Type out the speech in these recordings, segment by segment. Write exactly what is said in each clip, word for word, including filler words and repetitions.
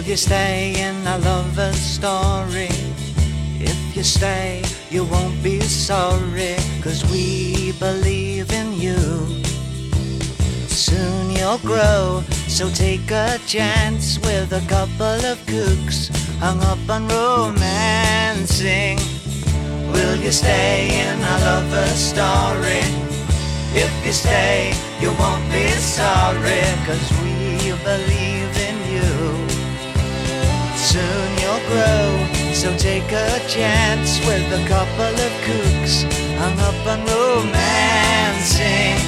you stay in a lover's story? If you stay, you won't be sorry, 'cause we believe in you. Soon you'll grow, so take a chance with a couple of kooks hung up on romancing. Will you stay in a lover's story? If you stay, you won't be sorry, 'cause we believe in you. Soon you'll grow, so take a chance with a couple of kooks hung up on romancing.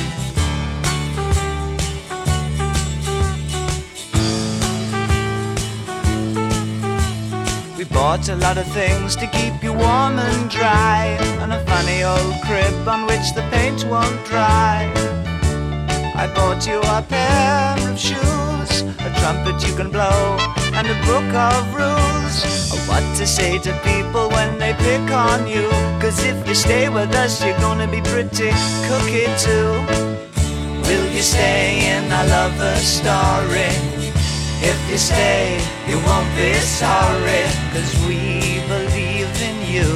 We bought a lot of things to keep you warm and dry, and a funny old crib on which the paint won't dry. I bought you a pair of shoes, a trumpet you can blow, and a book of rules of what to say to people when they pick on you. 'Cause if you stay with us, you're gonna be pretty cookie too. Will you stay in a lover's story? If you stay, you won't be sorry, 'cause we believe in you.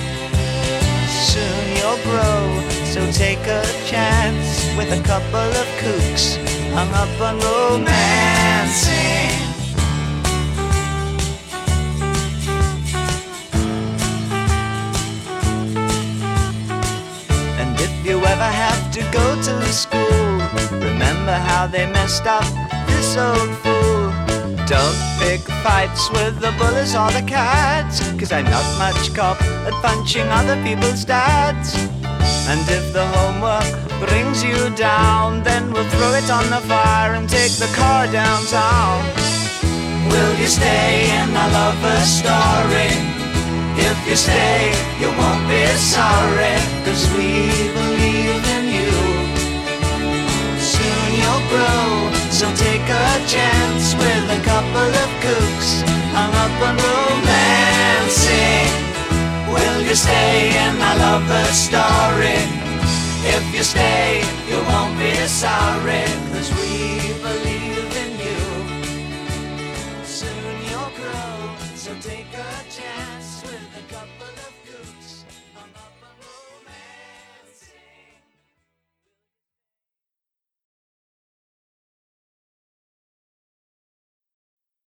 Soon you'll grow, so take a chance with a couple of kooks hung up on romancing. And if you ever have to go to school, remember how they messed up this old fool. Don't pick fights with the bullies or the cats, 'cause I'm not much cop at punching other people's dads. And if the homework brings you down, then we'll throw it on the fire and take the car downtown. Will you stay in a lover's story? If you stay, you won't be sorry, 'cause we believe in you. Soon you'll grow, so take a chance with a couple of kooks hung up on romancing. Will you stay in a lover's story? If you stay, you won't be sorry, 'cause we believe